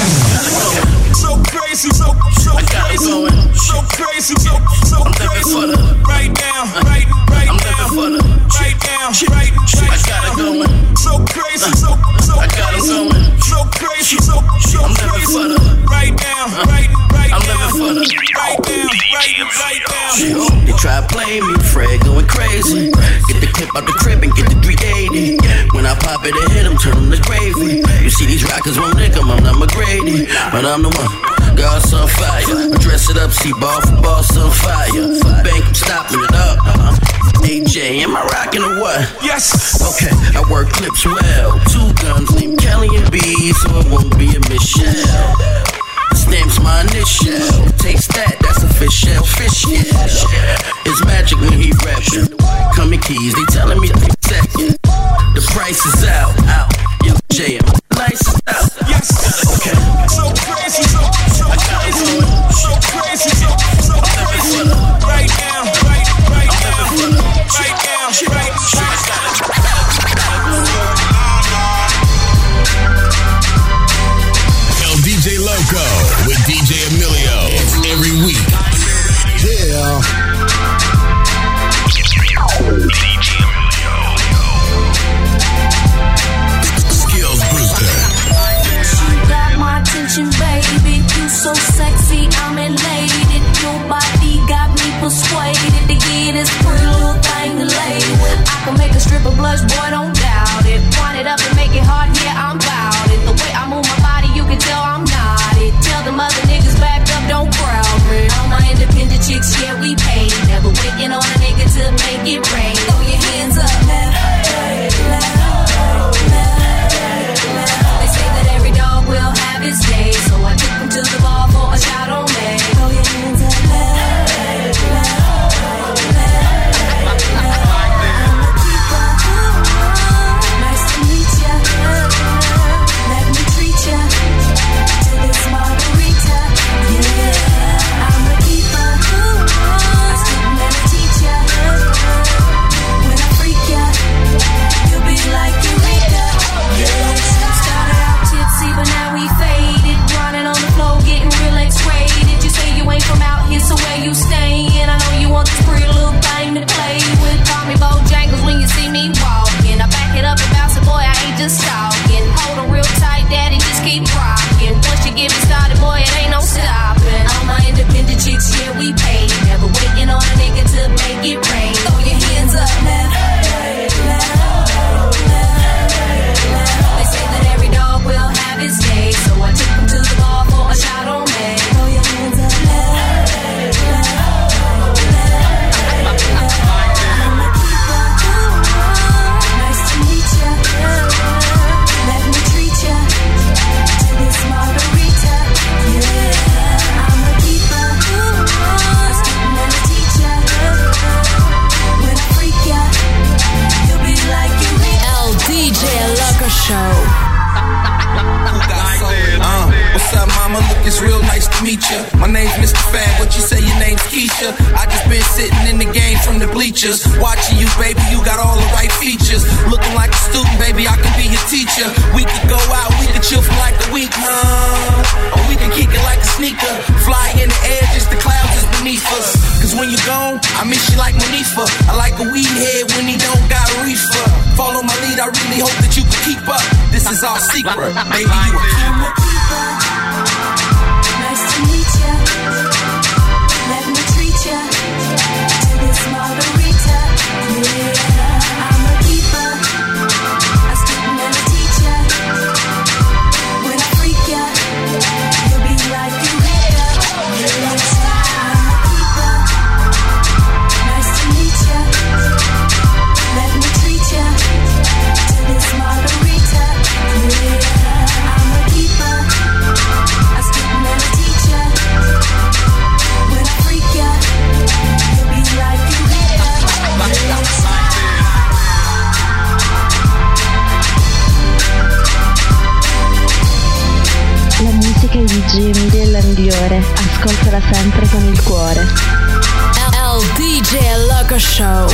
So crazy, so, so I got it going. So crazy, so, so I'm living for the right now, right, right I'm now. I'm living for the right now, right, right I got it going. So crazy, so, so I got it going. So crazy, so, so I'm living for the right now, right, right I'm living for the right now, right, right now. They try to play me, Fred going crazy. Get the clip out the crib and get the three eighty. When I pop it and hit them, turn them to gravy. You see these rockers won't nick them, I'm not McGrady, but I'm the one. God's on fire. I dress it up, see ball for boss on fire. Bank, I'm stopping it up. A J, am I rocking the what? Yes. Okay, I work clips well. Two guns named Kelly and B, so it won't be a Michelle. Stamps my initial. Taste that, that's a fish shell, fish yeah. It's magic when he rapping. Coming keys, they telling me to second. The price is out, out. Yo, J M, nice is out. Yes. Okay. So crazy, so, so crazy, so crazy, so, so crazy. Right now, right, right now, right now, right, right. El D J Loco with D J Emilio. It's every week. Yeah. D J Emilio. Skills Booster. You got my attention, baby. You so sexy, I'm elated. Your body got me persuaded to get this pretty little thing to lay with. I can make a stripper blush, boy, don't doubt it. Wind it up and make it hard, yeah, I'm bout it. The way I move my body, you can tell I'm not it. Tell them other niggas back up, don't crowd me. All my independent chicks, yeah, we paid. Never waiting on a nigga to make it rain. Throw your hands up, left, right, left, right, left, left. They say that every dog will have his day, so I took him to the bar for a shot on me. Throw your hands up, left, left, left, left. Nice to meet ya. Let me treat ya to this margarita. Yeah, I'm a keeper. I still never teach ya. When I freak ya, you'll be like Eureka. Yeah, started out tipsy, but now we faded. Grinding on the floor, getting real X-rated. You say you ain't from out here, so where you staying? I know you want this pretty little thing to play with. Call me Bojangles when you see me walking. I back it up and bounce it, boy, I ain't just stalking. Hold her real tight, daddy, just keep rocking. Once you get me started, boy, it ain't no stopping. All my independent chicks, yeah, we paid. Never waiting on a nigga to make it rain. Throw your hands up, left, right, left, left, left. They say that every dog will have his day, so I took him to the bar for a shot on me. Throw your hands up, left, left, left. I'm a keeper. Nice to meet ya. Let me treat ya to this margarita. Yeah, I'm a keeper. I still never teach ya. When I freak ya, you'll be like Eureka. El D J Loco Show. Uh, what's up, mama? Look, it's real nice to meet ya. My name's Mister Fab. What you say your name's Keisha? I just been sitting in the game from the bleachers, watching you, baby. You got all the right features. Looking like a student, baby. I can be your teacher. We could go out, we could chill for like a week, huh? Or we can kick it like a sneaker. Fly in the air, just the clouds is beneath us. Cause when you're gone, I miss you like Monifa. I like a weed head when he don't got reefer. Follow my lead, I really hope that you can keep up. This is our secret, baby. You a keeper. Nice to meet ya. Let me treat ya to this margarita. Yeah, I'm a keeper. I still never teach ya. When I freak ya, you'll be like Eureka. Yeah, I'm a keeper. Nice to meet ya. Let me treat ya to this margarita. Yeah, I'm a keeper. I still never teach ya. When I freak ya, you'll be like Eureka. La musica è di Jimmy della migliore, ascoltala sempre con il cuore. El D J Loco Show.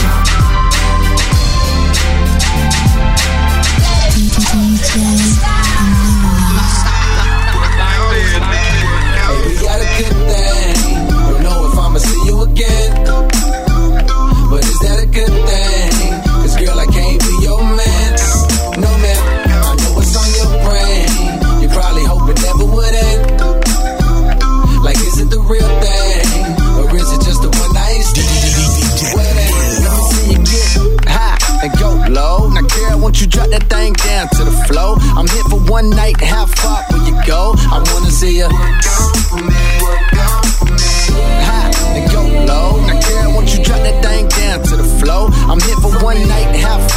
Hey, we got a good thing. Don't know if I'ma see you again, but is that a good thing? Cause girl, I can't be your man. No man, I know what's on your brain. You probably hope it never would end. Like, is it the real thing? Or is it just a one night stand? Well then, let me see you get high and go low. Now girl, won't you drop that thing down to the floor? I'm here for one night, how far will you go? I wanna see you high and go low. Now girl, won't you drop that thing down to the floor? I'm here for one night, how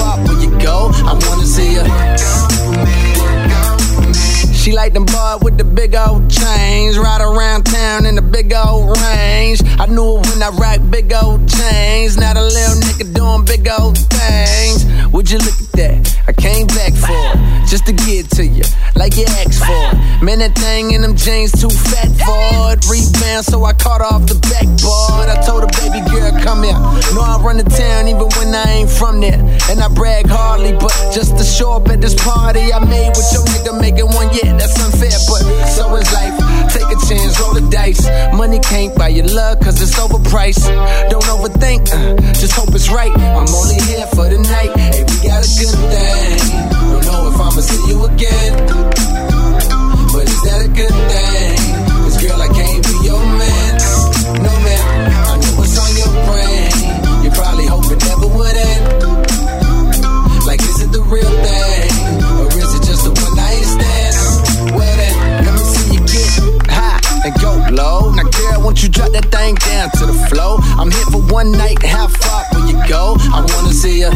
big old range. I knew it when I rock big old chains. Not a little nigga doing big old things. Would you look at that? I came back for it, just to get to you, like you asked for it. Man, that thing in them jeans too fat for it. Rebound, so I caught off the backboard. I told her, baby girl, come here. Know I run the town even when I ain't from there. And I brag hardly, but just to show up at this party I made with your nigga making one, yeah, that's unfair. But so is life. Take a chance, roll the dice. Money can't buy your love, cause it's overpriced. Don't overthink, uh, just hope it's right. I'm only here for the night. Hey, we got a good thing. Don't know if I'ma see you again, but is that a good thing? Cause girl, I can't be your man. No man, I know what's on your brain. You probably hope it never would end. Like, is it the real thing? Or is it just a one night stand? Well then, let me see you get high and go low. Now girl, won't you drop that thing down to the floor? I'm here for one night, how far will you go? I wanna see you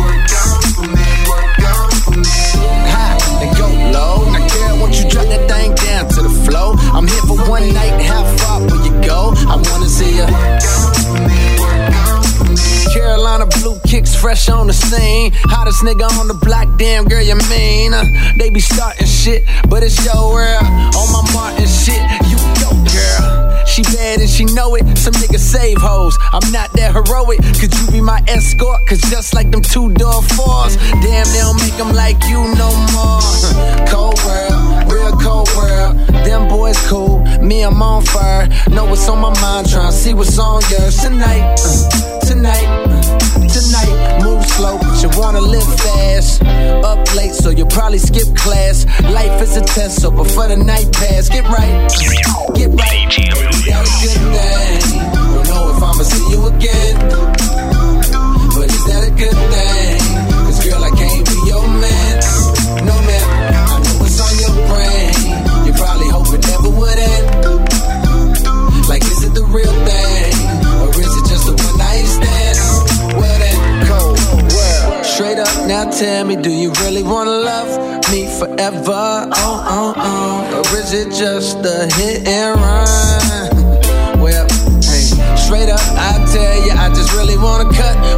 high and go low. Now girl, won't you drop that thing down to the floor? I'm here for one night, how far will you go? I wanna see you. Carolina blue kicks fresh on the scene. Hottest nigga on the block, damn girl, you mean? Uh, they be starting shit, but it's your world. On my Martin shit, you go, girl. She bad and she know it. Some niggas save hoes. I'm not that heroic. Could you be my escort? Cause just like them two-door fours, damn, they don't make them like you no more. Cold world, real cold world. Them boys cool, me I'm on fire. Know what's on my mind, tryna see what's on yours tonight. Uh, tonight, uh, tonight. Move slow, but you wanna live fast. Up late, so you'll probably skip class. Life is a test, so before the night pass, get right, get right. We got a good thing. Don't know if I'ma see you again, but is that a good thing? Cause girl, I can't be your man. No man, I know what's on your brain. You probably hope it never would end. Like, is it the real thing? Or is it just a one night stand? Well then, cold world. Straight up, now tell me, do you really wanna love me forever? Oh, oh, oh. Or is it just a hit and run? Well, hey, straight up, I tell you, I just really wanna cut